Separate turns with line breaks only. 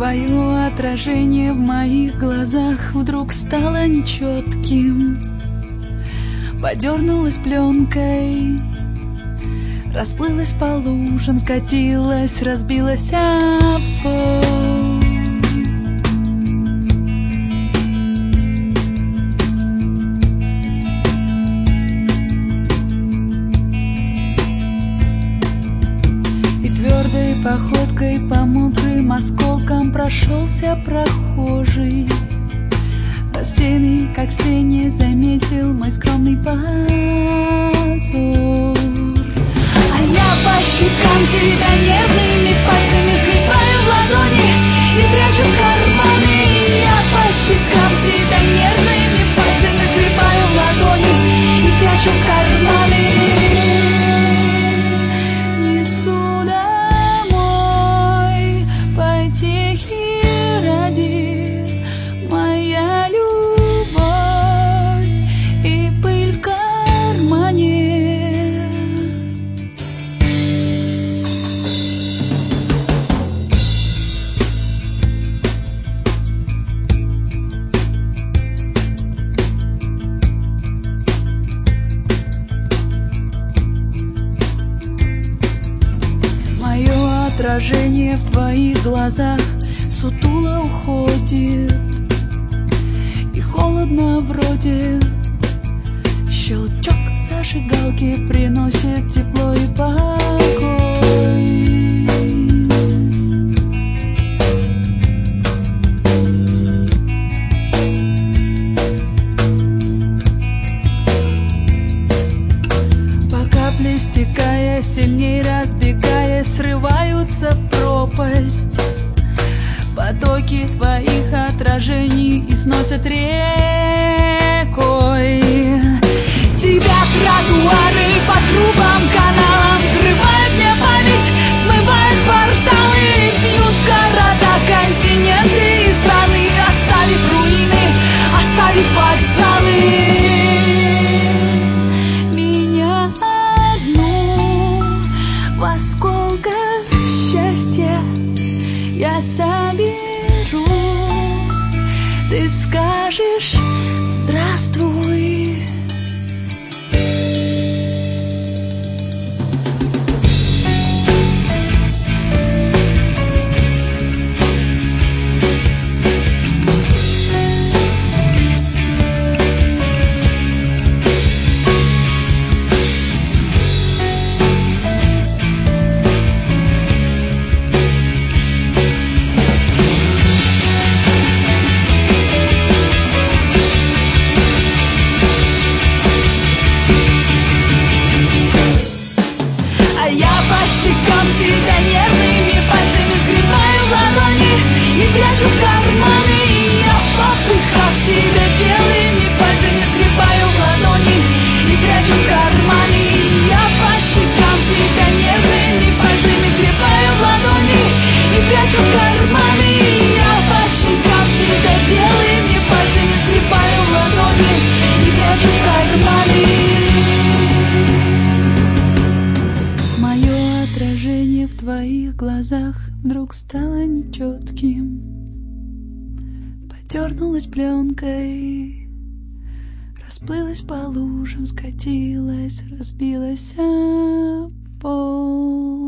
Твое отражение в моих глазах вдруг стало нечетким. Подернулась пленкой, расплылась по лужам, скатилась, разбилась об пол. И твердой походкой по мокрым осколкам прошелся прохожий, рассеянный, как все, не заметил мой скромный позор. А я по щекам тебя нервными пальцами сгребаю в ладони и прячу в карманы. Я по щекам тебя нервными пальцами сгребаю в ладони и прячу в карманы. Несу домой потехи ради, моя любовь и пыль в кармане. Мое отражение в твоих глазах сутуло уходит, и холодно вроде. Щелчок зажигалки приносит тепло и покой. По капле стекая, сильней разбегаясь, срываются в пропасть потоки твоих отражений и сносят рекой. Тебя тротуары по трубам, каналам взрывают мне память, смывают порталы, бьют города, континенты и страны, оставив руины, оставив вокзалы. Меня одну в осколках счастья я соберу. Ты скажешь здравствуй. Щекам тебя нервными пальцами сгребаю в ладони и прячу в карманы. Я попыхав тебя белыми пальцами сгребаю в ладони и прячу в карманы. Я по щекам тебя нервными пальцами сгребаю в ладони и прячу в карманы. Я по щекам тебя белыми пальцами сгребаю в ладони и прячу в карманы. Отражение в твоих глазах вдруг стало нечетким, подернулась пленкой, расплылась по лужам, скатилась, разбилась о пол.